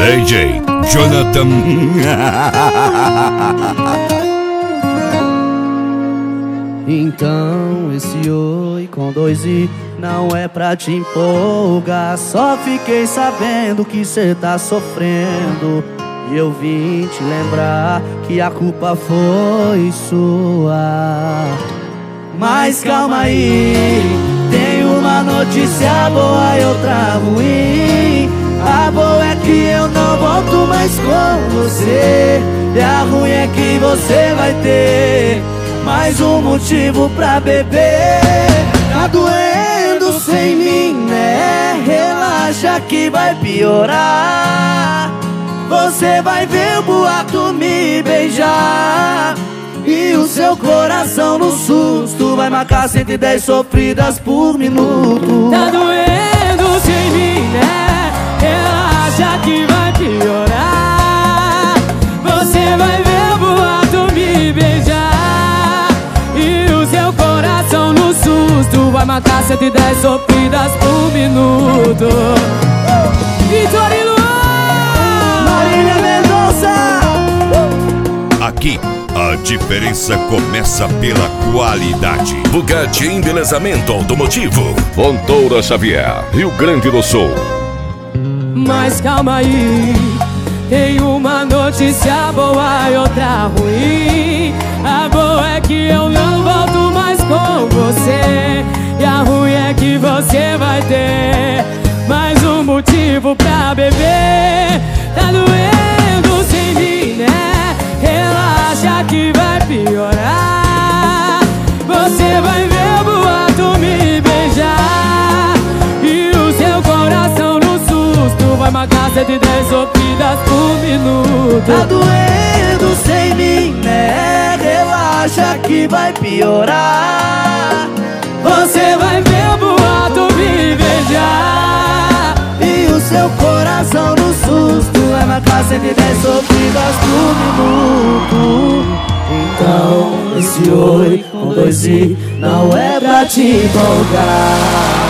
DJ Jonathan. Então esse oi com 2 i não é pra te empolgar. Só fiquei sabendo que cê tá sofrendo e eu vim te lembrar que a culpa foi sua. Mas calma aí, tem uma notícia boa e outra ruim. A boa é que eu não volto mais com você, e a ruim é que você vai ter mais um motivo pra beber. Tá doendo sem mim, né? Relaxa que vai piorar. Você vai ver o boato me beijar e o seu coração no susto vai marcar 110 sofridas por minuto. Tá doendo sem mim, né? Relaxa que vai piorar. Você vai ver o boato me beijar e o seu coração no susto vai matar 110 sofridas por minuto. Vitor e Luan, Marília Mendonça. Aqui a diferença começa pela qualidade. Bugatti Embelezamento Automotivo, Fontoura Xavier, Rio Grande do Sul. mas calma aí, tem uma notícia boa e outra ruim. A boa é que eu não volto mais com você, e a ruim é que você vai ter mais um motivo pra beber. Tá doendo sem mim, né? Relaxa que vai piorar. Você vai ver o boato me beijar e o seu coração no susto vai marcar 110 sofridas por minuto. Tá doendo sem mim, né? Relaxa que vai piorar. Você vai ver o boato me beijar E o seu coração no susto vai marcar 110 sofridas por minuto. Então esse oi com 2 i não é pra te empolgar.